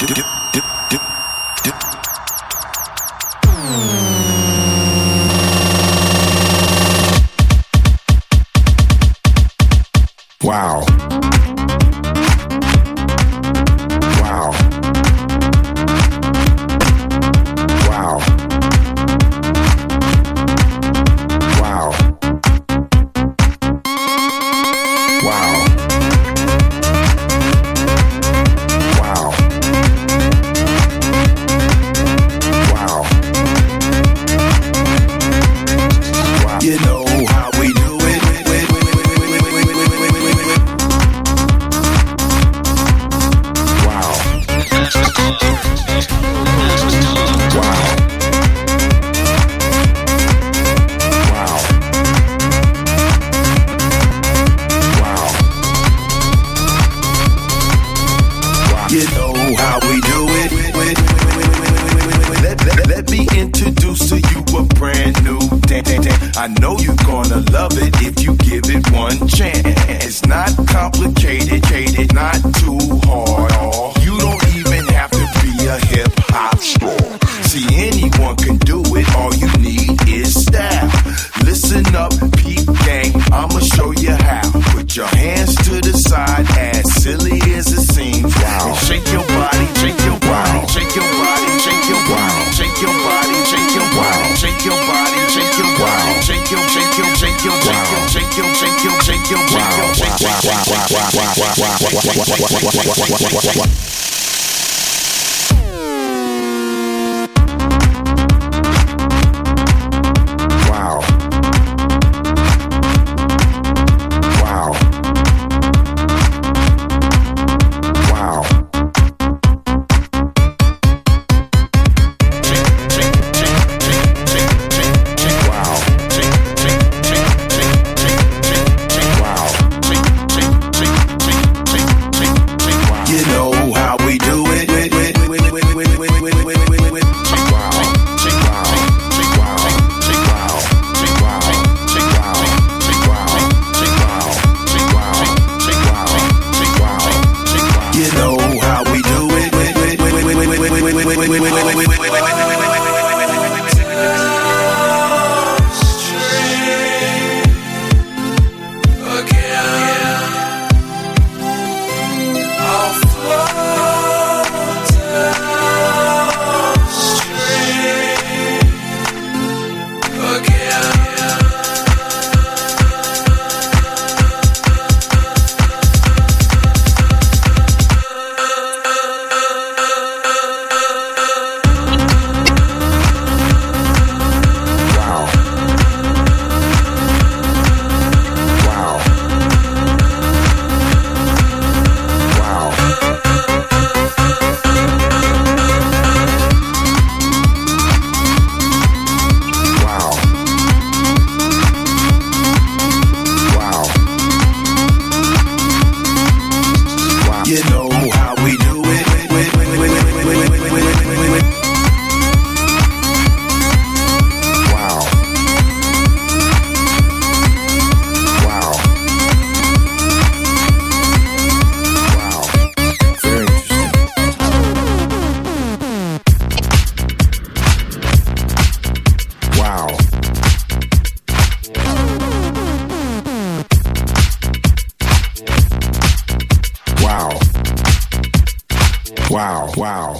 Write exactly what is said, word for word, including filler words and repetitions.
Wow. Wow. Wow. Wow. Wow. Wow. Wow. Wow. You know how we do it. Wow. Wow. Wow. Wow. You know how we do it. Let, let, let me introduce to you a brand new dance. I know you're gonna love it if you give it one chance. It's not complicated, not too hard. You don't even have to be a hip hop star. See, anyone can do it. All you need is style. Listen up, peep gang. I'ma show you how. Put your hands to the side, as silly as it seems. Wow. And shake your body, shake your body, wow. Shake your body, shake your body, wow. Shake your body, shake your body, wow. Shake your body, shake your body, wow. Shake your, shake your, shake your, wow. Shake your, shake your, shake your, shake your, shake your, shake your, shake your. Wow, wow.